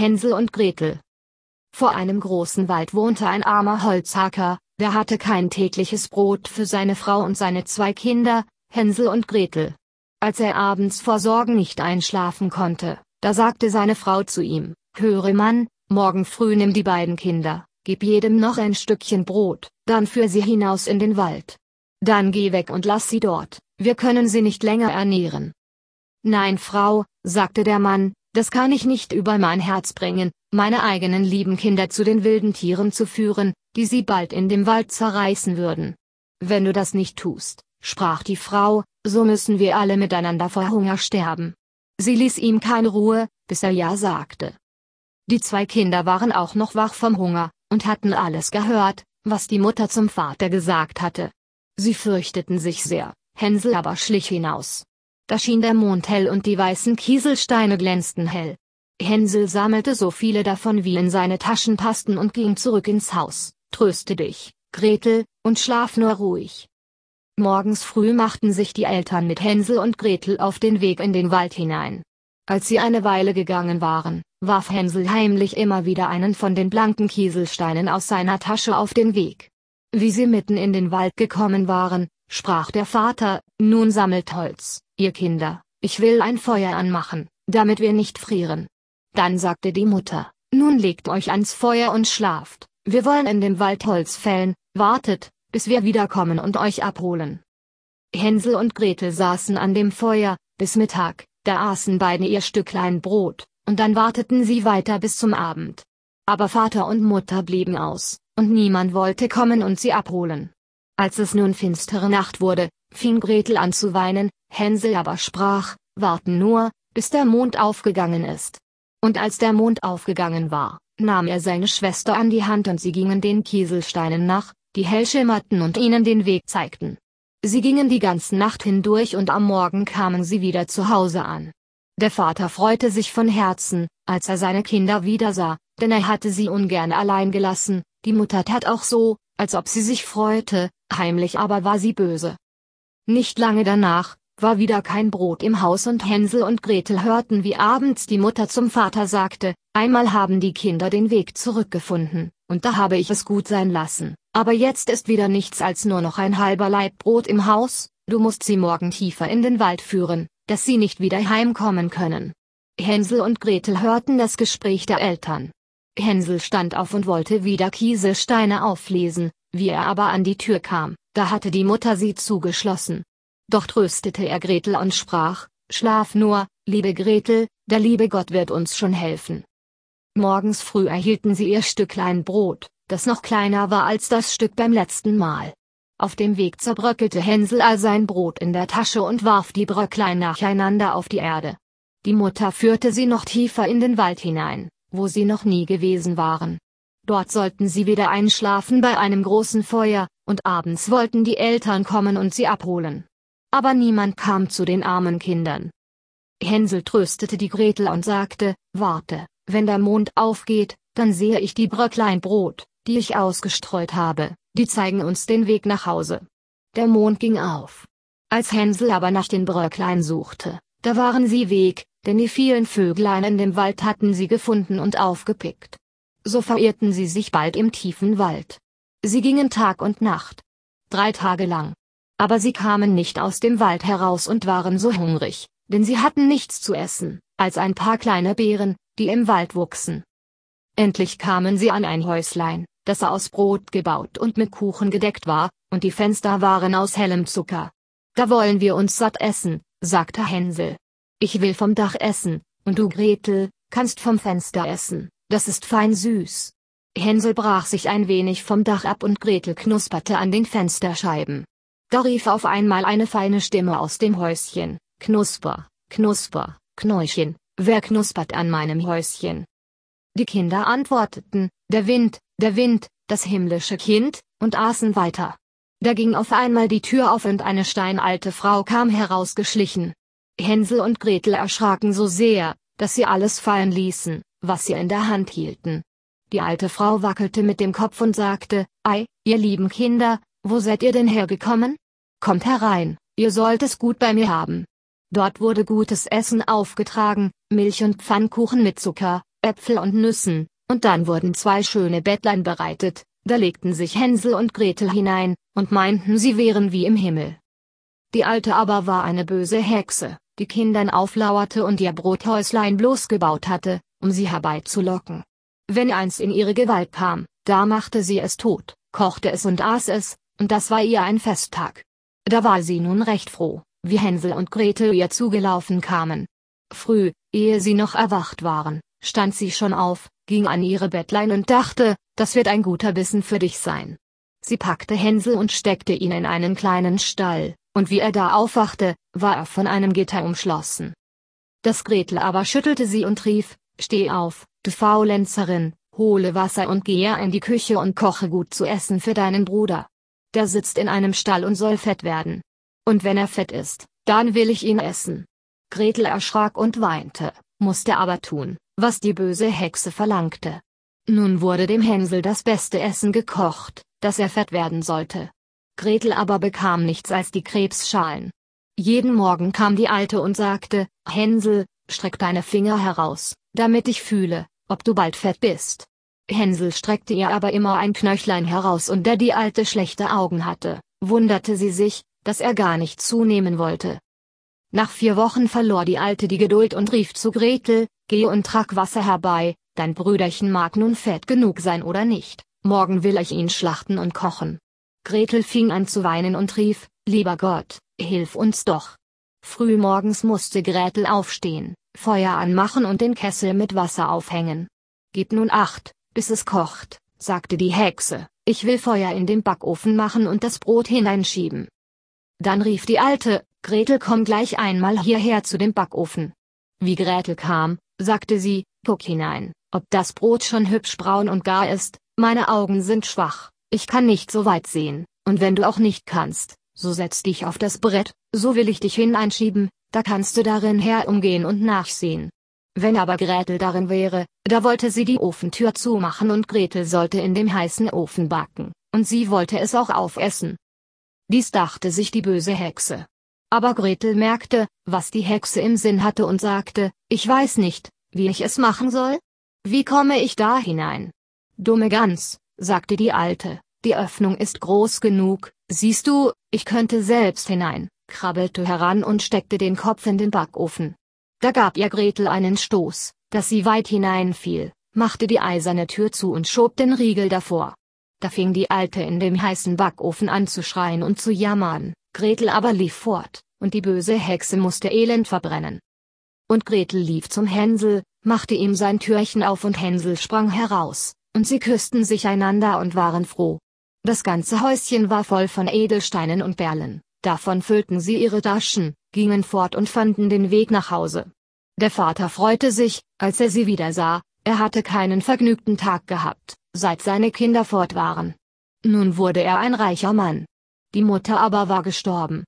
Hänsel und Gretel. Vor einem großen Wald wohnte ein armer Holzhacker, der hatte kein tägliches Brot für seine Frau und seine 2 Kinder, Hänsel und Gretel. Als er abends vor Sorgen nicht einschlafen konnte, da sagte seine Frau zu ihm: Höre Mann, morgen früh nimm die beiden Kinder, gib jedem noch ein Stückchen Brot, dann führ sie hinaus in den Wald. Dann geh weg und lass sie dort, wir können sie nicht länger ernähren. Nein Frau, sagte der Mann, das kann ich nicht über mein Herz bringen, meine eigenen lieben Kinder zu den wilden Tieren zu führen, die sie bald in dem Wald zerreißen würden. Wenn du das nicht tust, sprach die Frau, so müssen wir alle miteinander vor Hunger sterben. Sie ließ ihm keine Ruhe, bis er ja sagte. Die 2 Kinder waren auch noch wach vom Hunger, und hatten alles gehört, was die Mutter zum Vater gesagt hatte. Sie fürchteten sich sehr, Hänsel aber schlich hinaus. Da schien der Mond hell und die weißen Kieselsteine glänzten hell. Hänsel sammelte so viele davon wie in seine Taschen passten und ging zurück ins Haus. Tröste dich, Gretel, und schlaf nur ruhig. Morgens früh machten sich die Eltern mit Hänsel und Gretel auf den Weg in den Wald hinein. Als sie eine Weile gegangen waren, warf Hänsel heimlich immer wieder einen von den blanken Kieselsteinen aus seiner Tasche auf den Weg. Wie sie mitten in den Wald gekommen waren, sprach der Vater: Nun sammelt Holz, ihr Kinder, ich will ein Feuer anmachen, damit wir nicht frieren. Dann sagte die Mutter: Nun legt euch ans Feuer und schlaft, wir wollen in dem Wald Holz fällen, wartet, bis wir wiederkommen und euch abholen. Hänsel und Gretel saßen an dem Feuer, bis Mittag, da aßen beide ihr Stücklein Brot, und dann warteten sie weiter bis zum Abend. Aber Vater und Mutter blieben aus, und niemand wollte kommen und sie abholen. Als es nun finstere Nacht wurde, fing Gretel an zu weinen, Hänsel aber sprach: Warten nur, bis der Mond aufgegangen ist. Und als der Mond aufgegangen war, nahm er seine Schwester an die Hand und sie gingen den Kieselsteinen nach, die hell schimmerten und ihnen den Weg zeigten. Sie gingen die ganze Nacht hindurch und am Morgen kamen sie wieder zu Hause an. Der Vater freute sich von Herzen, als er seine Kinder wiedersah, denn er hatte sie ungern allein gelassen, die Mutter tat auch so, als ob sie sich freute, heimlich aber war sie böse. Nicht lange danach, war wieder kein Brot im Haus und Hänsel und Gretel hörten, wie abends die Mutter zum Vater sagte: Einmal haben die Kinder den Weg zurückgefunden, und da habe ich es gut sein lassen, aber jetzt ist wieder nichts als nur noch ein halber Laib Brot im Haus, du musst sie morgen tiefer in den Wald führen, dass sie nicht wieder heimkommen können. Hänsel und Gretel hörten das Gespräch der Eltern. Hänsel stand auf und wollte wieder Kieselsteine auflesen, wie er aber an die Tür kam, da hatte die Mutter sie zugeschlossen. Doch tröstete er Gretel und sprach: Schlaf nur, liebe Gretel, der liebe Gott wird uns schon helfen. Morgens früh erhielten sie ihr Stücklein Brot, das noch kleiner war als das Stück beim letzten Mal. Auf dem Weg zerbröckelte Hänsel all sein Brot in der Tasche und warf die Bröcklein nacheinander auf die Erde. Die Mutter führte sie noch tiefer in den Wald hinein, wo sie noch nie gewesen waren. Dort sollten sie wieder einschlafen bei einem großen Feuer, und abends wollten die Eltern kommen und sie abholen. Aber niemand kam zu den armen Kindern. Hänsel tröstete die Gretel und sagte: Warte, wenn der Mond aufgeht, dann sehe ich die Bröcklein Brot, die ich ausgestreut habe, die zeigen uns den Weg nach Hause. Der Mond ging auf. Als Hänsel aber nach den Bröcklein suchte, da waren sie weg, denn die vielen Vöglein in dem Wald hatten sie gefunden und aufgepickt. So verirrten sie sich bald im tiefen Wald. Sie gingen Tag und Nacht. 3 Tage lang. Aber sie kamen nicht aus dem Wald heraus und waren so hungrig, denn sie hatten nichts zu essen, als ein paar kleine Beeren, die im Wald wuchsen. Endlich kamen sie an ein Häuslein, das aus Brot gebaut und mit Kuchen gedeckt war, und die Fenster waren aus hellem Zucker. Da wollen wir uns satt essen, sagte Hänsel. Ich will vom Dach essen, und du Gretel, kannst vom Fenster essen, das ist fein süß. Hänsel brach sich ein wenig vom Dach ab und Gretel knusperte an den Fensterscheiben. Da rief auf einmal eine feine Stimme aus dem Häuschen: Knusper, Knusper, Knäuschen, wer knuspert an meinem Häuschen? Die Kinder antworteten: Der Wind, das himmlische Kind, und aßen weiter. Da ging auf einmal die Tür auf und eine steinalte Frau kam herausgeschlichen. Hänsel und Gretel erschraken so sehr, dass sie alles fallen ließen, was sie in der Hand hielten. Die alte Frau wackelte mit dem Kopf und sagte: Ei, ihr lieben Kinder, wo seid ihr denn hergekommen? Kommt herein, ihr sollt es gut bei mir haben. Dort wurde gutes Essen aufgetragen, Milch und Pfannkuchen mit Zucker, Äpfel und Nüssen, und dann wurden 2 schöne Bettlein bereitet, da legten sich Hänsel und Gretel hinein, und meinten, sie wären wie im Himmel. Die Alte aber war eine böse Hexe, die Kindern auflauerte und ihr Brothäuslein bloß gebaut hatte, um sie herbeizulocken. Wenn eins in ihre Gewalt kam, da machte sie es tot, kochte es und aß es, und das war ihr ein Festtag. Da war sie nun recht froh, wie Hänsel und Gretel ihr zugelaufen kamen. Früh, ehe sie noch erwacht waren, stand sie schon auf, ging an ihre Bettlein und dachte, das wird ein guter Bissen für dich sein. Sie packte Hänsel und steckte ihn in einen kleinen Stall, und wie er da aufwachte, war er von einem Gitter umschlossen. Das Gretel aber schüttelte sie und rief, steh auf, du Faulenzerin, hole Wasser und gehe in die Küche und koche gut zu essen für deinen Bruder. Der sitzt in einem Stall und soll fett werden. Und wenn er fett ist, dann will ich ihn essen. Gretel erschrak und weinte, musste aber tun, was die böse Hexe verlangte. Nun wurde dem Hänsel das beste Essen gekocht, dass er fett werden sollte. Gretel aber bekam nichts als die Krebsschalen. Jeden Morgen kam die Alte und sagte, Hänsel, streck deine Finger heraus, damit ich fühle, ob du bald fett bist. Hänsel streckte ihr aber immer ein Knöchlein heraus, und da die Alte schlechte Augen hatte, wunderte sie sich, dass er gar nicht zunehmen wollte. Nach 4 Wochen verlor die Alte die Geduld und rief zu Gretel, geh und trag Wasser herbei, dein Brüderchen mag nun fett genug sein oder nicht, morgen will ich ihn schlachten und kochen. Gretel fing an zu weinen und rief, lieber Gott, hilf uns doch. Frühmorgens musste Gretel aufstehen, Feuer anmachen und den Kessel mit Wasser aufhängen. Gib nun Acht, bis es kocht, sagte die Hexe, ich will Feuer in den Backofen machen und das Brot hineinschieben. Dann rief die Alte, Gretel, komm gleich einmal hierher zu dem Backofen. Wie Gretel kam, sagte sie, guck hinein, ob das Brot schon hübsch braun und gar ist, meine Augen sind schwach, ich kann nicht so weit sehen, und wenn du auch nicht kannst, so setz dich auf das Brett, so will ich dich hineinschieben, da kannst du darin herumgehen und nachsehen. Wenn aber Gretel darin wäre, da wollte sie die Ofentür zumachen und Gretel sollte in dem heißen Ofen backen, und sie wollte es auch aufessen. Dies dachte sich die böse Hexe. Aber Gretel merkte, was die Hexe im Sinn hatte und sagte, ich weiß nicht, wie ich es machen soll. Wie komme ich da hinein? Dumme Gans, sagte die Alte, die Öffnung ist groß genug, siehst du, ich könnte selbst hinein, krabbelte heran und steckte den Kopf in den Backofen. Da gab ihr Gretel einen Stoß, dass sie weit hineinfiel, machte die eiserne Tür zu und schob den Riegel davor. Da fing die Alte in dem heißen Backofen an zu schreien und zu jammern, Gretel aber lief fort, und die böse Hexe musste elend verbrennen. Und Gretel lief zum Hänsel, machte ihm sein Türchen auf und Hänsel sprang heraus, und sie küssten sich einander und waren froh. Das ganze Häuschen war voll von Edelsteinen und Perlen, davon füllten sie ihre Taschen, gingen fort und fanden den Weg nach Hause. Der Vater freute sich, als er sie wieder sah, er hatte keinen vergnügten Tag gehabt, seit seine Kinder fort waren. Nun wurde er ein reicher Mann. Die Mutter aber war gestorben,